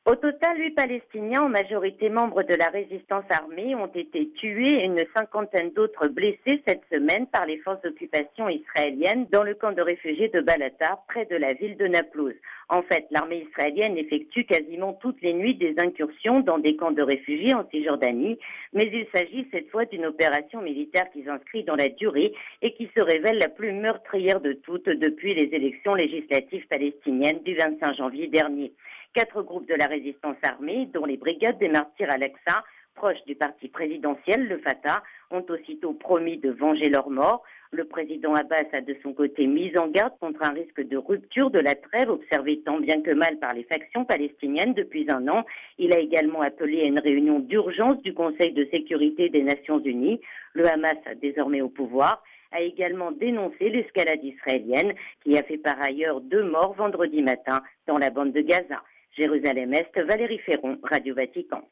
Au total, 8 Palestiniens, en majorité membres de la résistance armée, ont été tués et une cinquantaine d'autres blessés cette semaine par les forces d'occupation israéliennes dans le camp de réfugiés de Balata, près de la ville de Naplouse. En fait, l'armée israélienne effectue quasiment toutes les nuits des incursions dans des camps de réfugiés en Cisjordanie, mais il s'agit cette fois d'une opération militaire qui s'inscrit dans la durée et qui se révèle la plus meurtrière de toutes depuis les élections législatives palestiniennes du 25 janvier dernier. 4 groupes de la résistance armée, dont les brigades des martyrs Al-Aqsa, proches du parti présidentiel, le Fatah, ont aussitôt promis de venger leurs morts. Le président Abbas a de son côté mis en garde contre un risque de rupture de la trêve observé tant bien que mal par les factions palestiniennes depuis un an. Il a également appelé à une réunion d'urgence du Conseil de sécurité des Nations Unies. Le Hamas, désormais au pouvoir, a également dénoncé l'escalade israélienne qui a fait par ailleurs 2 morts vendredi matin dans la bande de Gaza. Jérusalem-Est, Valérie Ferron, Radio Vatican.